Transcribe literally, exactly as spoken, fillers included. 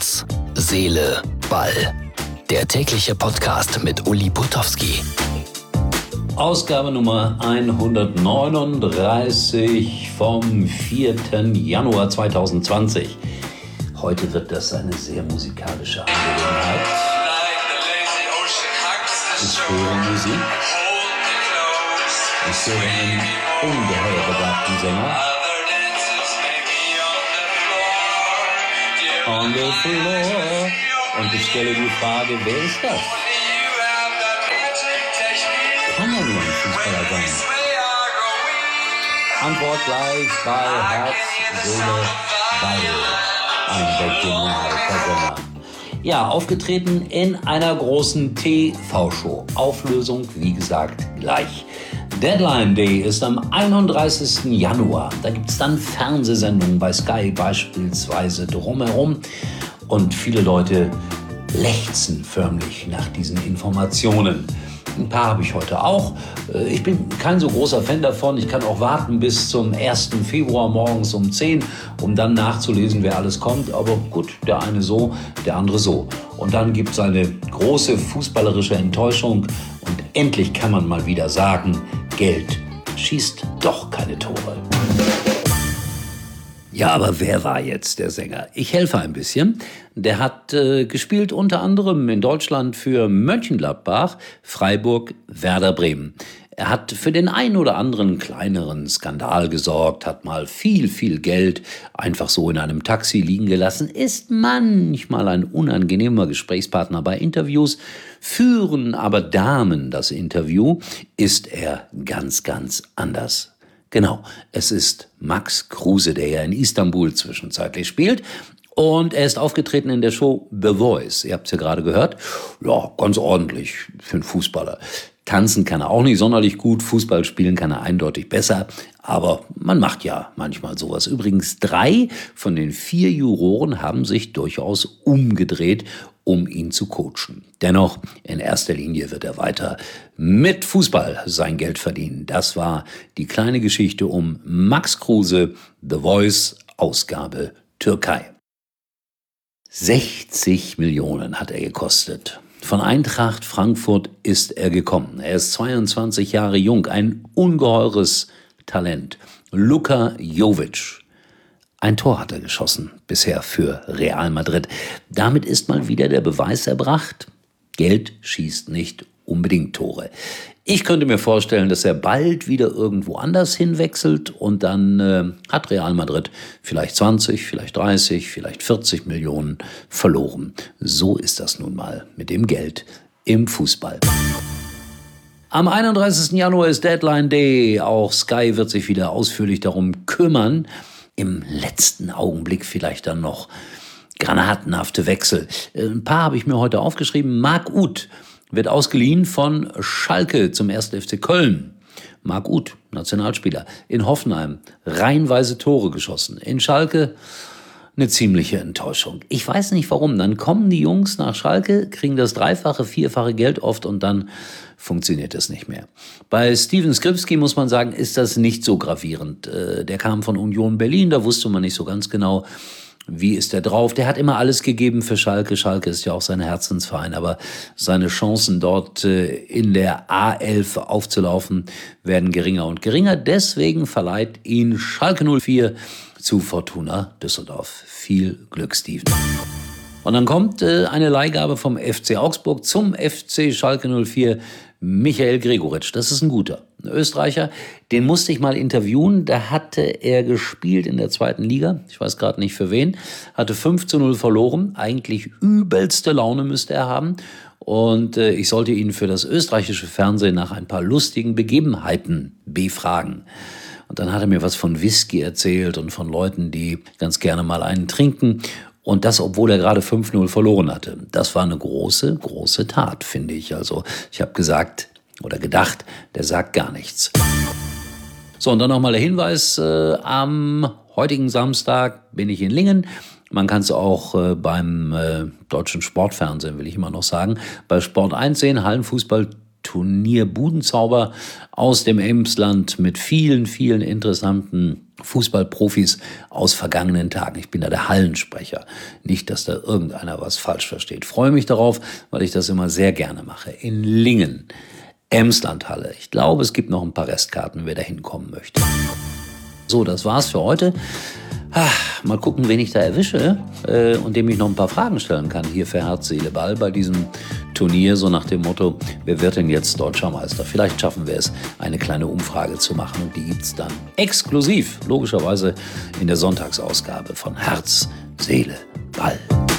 Herz, Seele, Ball. Der tägliche Podcast mit Uli Putowski. Ausgabe Nummer hundertneununddreißig vom vierten Januar zweitausendzwanzig. Heute wird das eine sehr musikalische Angelegenheit. Ich höre Musik. Ich höre einen ungeheuer begabten Sänger. On the floor. Und ich stelle die Frage, wer ist das? Kann er nur ein Fußballer sein? Antwort gleich bei Herz, Seele, Ball. Ein weltgenialer Sänger. Ja, aufgetreten in einer großen T V-Show. Auflösung, wie gesagt, gleich. Deadline Day ist am einunddreißigsten Januar. Da gibt es dann Fernsehsendungen bei Sky beispielsweise drumherum. Und viele Leute lechzen förmlich nach diesen Informationen. Ein paar habe ich heute auch. Ich bin kein so großer Fan davon. Ich kann auch warten bis zum ersten Februar morgens um zehn, um dann nachzulesen, wer alles kommt. Aber gut, der eine so, der andere so. Und dann gibt es eine große fußballerische Enttäuschung. Und endlich kann man mal wieder sagen, Geld schießt doch keine Tore. Ja, aber wer war jetzt der Sänger? Ich helfe ein bisschen. Der hat äh, gespielt unter anderem in Deutschland für Mönchengladbach, Freiburg, Werder Bremen. Er hat für den einen oder anderen kleineren Skandal gesorgt, hat mal viel, viel Geld einfach so in einem Taxi liegen gelassen, ist manchmal ein unangenehmer Gesprächspartner bei Interviews, führen aber Damen das Interview, ist er ganz, ganz anders. Genau, es ist Max Kruse, der ja in Istanbul zwischenzeitlich spielt. Und er ist aufgetreten in der Show The Voice. Ihr habt es ja gerade gehört. Ja, ganz ordentlich für einen Fußballer. Tanzen kann er auch nicht sonderlich gut, Fußball spielen kann er eindeutig besser. Aber man macht ja manchmal sowas. Übrigens, drei von den vier Juroren haben sich durchaus umgedreht, um ihn zu coachen. Dennoch, in erster Linie wird er weiter mit Fußball sein Geld verdienen. Das war die kleine Geschichte um Max Kruse, The Voice, Ausgabe Türkei. sechzig Millionen hat er gekostet. Von Eintracht Frankfurt ist er gekommen. Er ist zweiundzwanzig Jahre jung, ein ungeheures Talent. Luka Jovic. Ein Tor hat er geschossen, bisher für Real Madrid. Damit ist mal wieder der Beweis erbracht, Geld schießt nicht unbedingt Tore. Ich könnte mir vorstellen, dass er bald wieder irgendwo anders hinwechselt und dann äh, hat Real Madrid vielleicht zwanzig, vielleicht dreißig, vielleicht vierzig Millionen verloren. So ist das nun mal mit dem Geld im Fußball. Am einunddreißigsten Januar ist Deadline Day. Auch Sky wird sich wieder ausführlich darum kümmern. Im letzten Augenblick vielleicht dann noch granatenhafte Wechsel. Ein paar habe ich mir heute aufgeschrieben. Marc Uth wird ausgeliehen von Schalke zum ersten F C Köln. Marc Uth, Nationalspieler, in Hoffenheim, reihenweise Tore geschossen. In Schalke eine ziemliche Enttäuschung. Ich weiß nicht warum. Dann kommen die Jungs nach Schalke, kriegen das dreifache, vierfache Geld oft und dann funktioniert es nicht mehr. Bei Steven Skripski muss man sagen, ist das nicht so gravierend. Der kam von Union Berlin, da wusste man nicht so ganz genau, wie ist der drauf. Der hat immer alles gegeben für Schalke. Schalke ist ja auch sein Herzensverein, aber seine Chancen dort in der A elf aufzulaufen werden geringer und geringer. Deswegen verleiht ihn Schalke null vier zu Fortuna Düsseldorf. Viel Glück, Steven. Und dann kommt äh, eine Leihgabe vom F C Augsburg zum F C Schalke null vier. Michael Gregoritsch, das ist ein guter, ein Österreicher. Den musste ich mal interviewen. Da hatte er gespielt in der zweiten Liga. Ich weiß gerade nicht für wen. Hatte fünf zu null verloren. Eigentlich übelste Laune müsste er haben. Und äh, ich sollte ihn für das österreichische Fernsehen nach ein paar lustigen Begebenheiten befragen. Und dann hat er mir was von Whisky erzählt und von Leuten, die ganz gerne mal einen trinken. Und das, obwohl er gerade fünf null verloren hatte. Das war eine große, große Tat, finde ich. Also ich habe gesagt oder gedacht, der sagt gar nichts. So, und dann nochmal der Hinweis. Äh, am heutigen Samstag bin ich in Lingen. Man kann es auch äh, beim äh, deutschen Sportfernsehen, will ich immer noch sagen, bei Sport eins sehen, Hallenfußball Turnier Budenzauber aus dem Emsland mit vielen, vielen interessanten Fußballprofis aus vergangenen Tagen. Ich bin da der Hallensprecher. Nicht, dass da irgendeiner was falsch versteht. Freue mich darauf, weil ich das immer sehr gerne mache. In Lingen, Emslandhalle. Ich glaube, es gibt noch ein paar Restkarten, wer da hinkommen möchte. So, das war's für heute. Ach, mal gucken, wen ich da erwische äh, und dem ich noch ein paar Fragen stellen kann hier für Herz, Seele, Ball bei diesem Turnier, so nach dem Motto, wer wird denn jetzt Deutscher Meister? Vielleicht schaffen wir es, eine kleine Umfrage zu machen und die gibt's dann exklusiv, logischerweise in der Sonntagsausgabe von Herz, Seele, Ball.